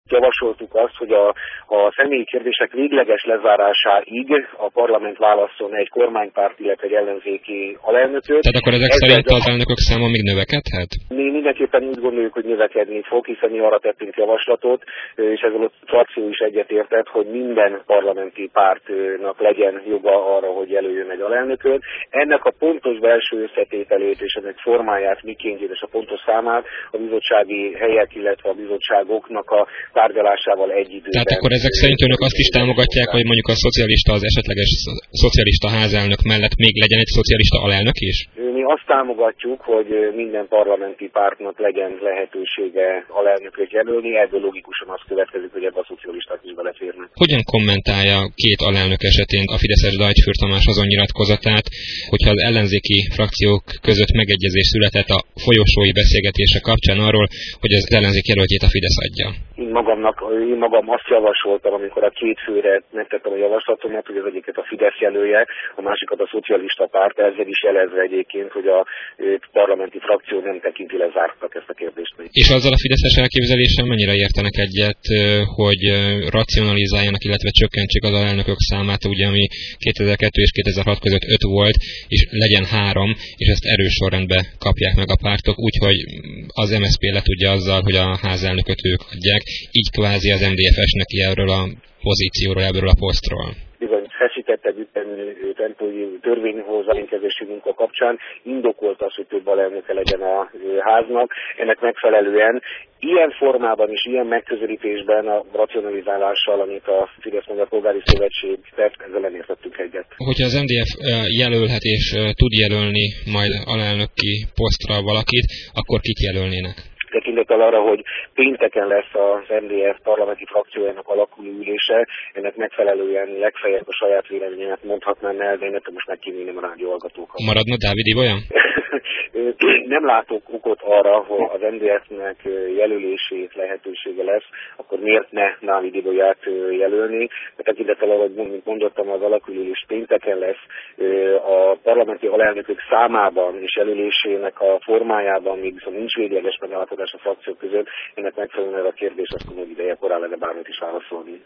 Javasoltuk azt, hogy a személyi kérdések végleges lezárásáig a parlament válasszon egy kormánypárt, illetve egy ellenzéki alelnököt. Tehát akkor ezek szerint az elnökök száma még növekedhet? Mi mindenképpen úgy gondoljuk, hogy növekedni fog, hiszen mi arra tettünk javaslatot, és ezzel a frakció is egyetértett, hogy minden parlamenti pártnak legyen joga arra, hogy jelöljön egy alelnököt. Ennek a pontos belső összetételét és ennek formáját, mikéntjét és a pontos számát a bizottsági helyek, illetve a bizottságoknak a tárgyalásával egy időben. Tehát akkor ezek szerint önök azt is támogatják, hogy mondjuk a szocialista, az esetleges szocialista házelnök mellett még legyen egy szocialista alelnök is? Mi azt támogatjuk, hogy minden parlamenti pártnak legyen lehetősége alelnököt jelölni, ebből logikusan az következik, hogy ebbe a szocialisták is beleférnek. Hogyan kommentálja két alelnök esetén a fideszes Dajcsfőr Tamás azon nyilatkozatát, hogyha az ellenzéki frakciók között megegyezés született a folyosói beszélgetése kapcsán arról, hogy az ellenzék jelöltjét a Fidesz adja? Én magam azt javasoltam, amikor a két főre megtettem a javaslatomat, hogy az egyiket a Fidesz jelölje, a másikat a szocialista párt, ezzel is jelezve egyébként, hogy a parlamenti frakció nem tekinti lezártnak ezt a kérdést még. És azzal a fideszes elképzeléssel mennyire értenek egyet, hogy racionalizáljanak, illetve csökkentsék az alelnökök számát, ugye, ami 2002 és 2006 között 5 volt, és legyen 3, és ezt erős sorrendbe kapják meg a pártok, úgyhogy az MSZP letudja azzal, hogy a házelnököt ők adják, így kvázi az MDF-es neki erről a pozícióról, ebből a posztról. Bizony feszítettebb ütemű tempói törvényhozzáinkezési munka kapcsán indokolt az, hogy több alelnöke legyen a háznak. Ennek megfelelően ilyen formában és ilyen megközelítésben a racionalizálással, amit a Fidesz Magyar Polgári Szövetség tett, ezzel nem értettünk egyet. Hogyha az MDF jelölhet és tud jelölni majd alelnöki posztra valakit, akkor kit jelölnének? Tekintettel arra, hogy pénteken lesz az MDF parlamenti frakciójának alakuló ülése, ennek megfelelően legfeljebb a saját véleményemet mondhatnám el, de én most megkívánom a rádióhallgatókat. Maradna Dávid Ibolya? Nem látok okot arra, hogy az MDF-nek jelölését lehetősége lesz, akkor miért ne Dávid Ibolyát jelölni? Tekintettel arra, hogy mondottam, az alakuló ülés pénteken lesz, a parlamenti alelnökök számában és jelölésének a formájában még viszont nincs végleges megállapodás a frakciók között, ennek megfelelően a kérdés, azt mondom, hogy ideje korán lenne bármit is válaszolni.